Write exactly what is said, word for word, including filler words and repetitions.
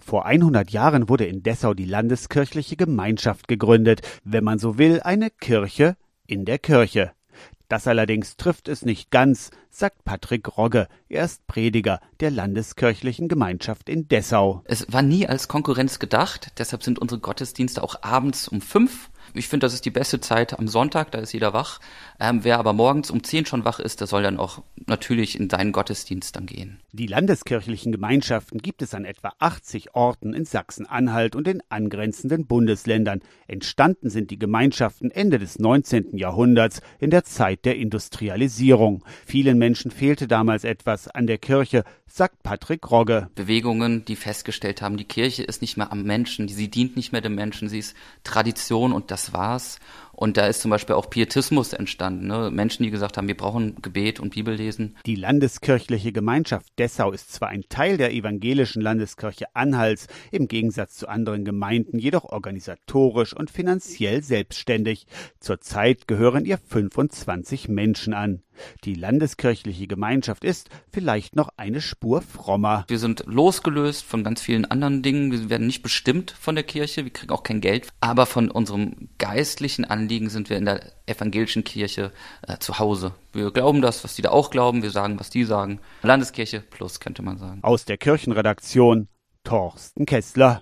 Vor hundert Jahren wurde in Dessau die Landeskirchliche Gemeinschaft gegründet, wenn man so will, eine Kirche in der Kirche. Das allerdings trifft es nicht ganz, sagt Patrick Rogge. Er ist Prediger der Landeskirchlichen Gemeinschaft in Dessau. Es war nie als Konkurrenz gedacht, deshalb sind unsere Gottesdienste auch abends um fünf. Ich finde, das ist die beste Zeit am Sonntag, da ist jeder wach. Ähm, wer aber morgens um zehn schon wach ist, der soll dann auch natürlich in seinen Gottesdienst dann gehen. Die landeskirchlichen Gemeinschaften gibt es an etwa achtzig Orten in Sachsen-Anhalt und den angrenzenden Bundesländern. Entstanden sind die Gemeinschaften Ende des neunzehnten Jahrhunderts in der Zeit der Industrialisierung. Vielen Menschen fehlte damals etwas an der Kirche, sagt Patrick Rogge. Bewegungen, die festgestellt haben, die Kirche ist nicht mehr am Menschen, sie dient nicht mehr dem Menschen, sie ist Tradition und das war's. Und da ist zum Beispiel auch Pietismus entstanden, ne? Menschen, die gesagt haben, wir brauchen Gebet und Bibellesen. Die Landeskirchliche Gemeinschaft Dessau ist zwar ein Teil der evangelischen Landeskirche Anhalts, im Gegensatz zu anderen Gemeinden jedoch organisatorisch und finanziell selbstständig. Zurzeit gehören ihr fünfundzwanzig Menschen an. Die Landeskirchliche Gemeinschaft ist vielleicht noch eine Spur frommer. Wir sind losgelöst von ganz vielen anderen Dingen. Wir werden nicht bestimmt von der Kirche, wir kriegen auch kein Geld. Aber von unserem geistlichen Anliegen sind wir in der evangelischen Kirche äh, zu Hause. Wir glauben das, was die da auch glauben. Wir sagen, was die sagen. Landeskirche plus, könnte man sagen. Aus der Kirchenredaktion Thorsten Kessler.